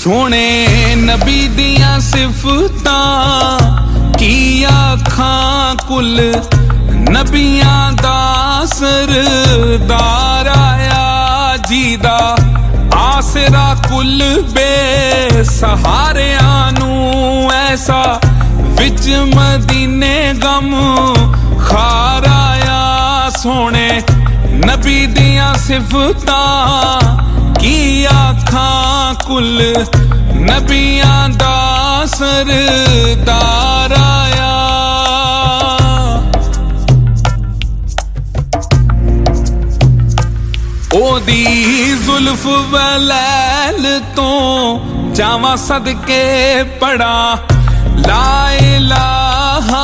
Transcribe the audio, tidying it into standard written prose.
सोने नबी दियां सिफतां की आखां कुल नबियां दा सरदार आया जीदा आसरा कुल बेसहारियां नू ऐसा विच मदीने गम खार आया सोने नबी दियां सिफतां की आखां कुल नबियां दा सरदार आया ओदी जुल्फ वलैल तो जावा सदके पड़ा ला इलाहा